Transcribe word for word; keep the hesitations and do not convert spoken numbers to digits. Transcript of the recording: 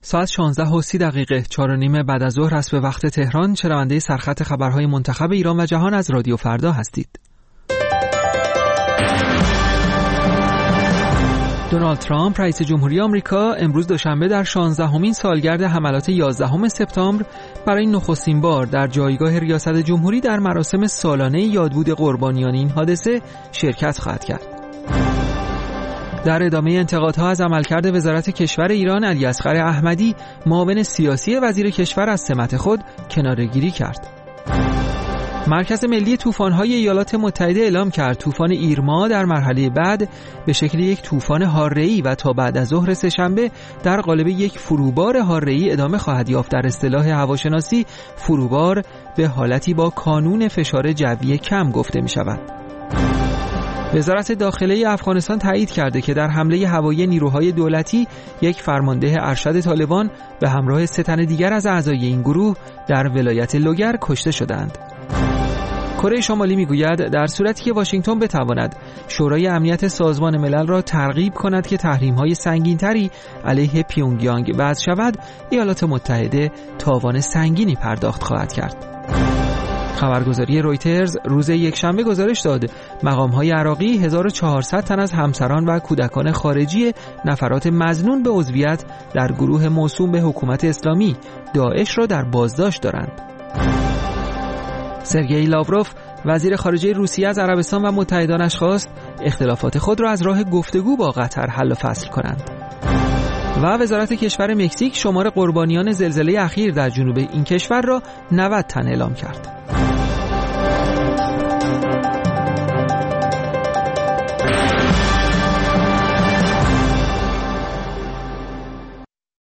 ساعت شانزده و سی دقیقه چهار و نیم بعد از ظهر است به وقت تهران. شنونده سرخط خبرهای منتخب ایران و جهان از رادیو فردا هستید. دونالد ترامپ رئیس جمهوری آمریکا امروز دوشنبه در شانزدهمین سالگرد حملات یازدهم سپتامبر برای نخستین بار در جایگاه ریاست جمهوری در مراسم سالانه یادبود قربانیان این حادثه شرکت خواهد کرد. در ادامه انتقادها از عملکرد وزارت کشور ایران، علیاصغر احمدی معاون سیاسی وزیر کشور از سمت خود کناره‌گیری کرد. مرکز ملی طوفان‌های ایالات متحده اعلام کرد طوفان ایرما در مرحله بعد به شکل یک طوفان حاره‌ای و تا بعد از ظهر سه‌شنبه در قالب یک فروبار حاره‌ای ادامه خواهد یافت. در اصطلاح هواشناسی فروبار به حالتی با کانون فشار جوی کم گفته می‌شود. وزارت داخله افغانستان تایید کرده که در حمله هوایی نیروهای دولتی یک فرمانده ارشد طالبان به همراه سه تن دیگر از اعضای این گروه در ولایت لوگر کشته شدند. کره شمالی میگوید در صورتی که واشنگتن بتواند شورای امنیت سازمان ملل را ترغیب کند که تحریم‌های سنگین‌تری علیه پیونگیانگ وضع شود، ایالات متحده تاوان سنگینی پرداخت خواهد کرد. خبرگزاری رویترز روز یکشنبه گزارش داد مقام‌های عراقی هزار و چهارصد تن از همسران و کودکان خارجی نفرات مظنون به عضویت در گروه موسوم به حکومت اسلامی داعش را در بازداشت دارند. سرگئی لاوروف وزیر خارجه روسیه از عربستان و متحدانش خواست اختلافات خود را از راه گفتگو با قطر حل و فصل کنند. و وزارت کشور مکزیک شمار قربانیان زلزله اخیر در جنوب این کشور را نود تن اعلام کرد.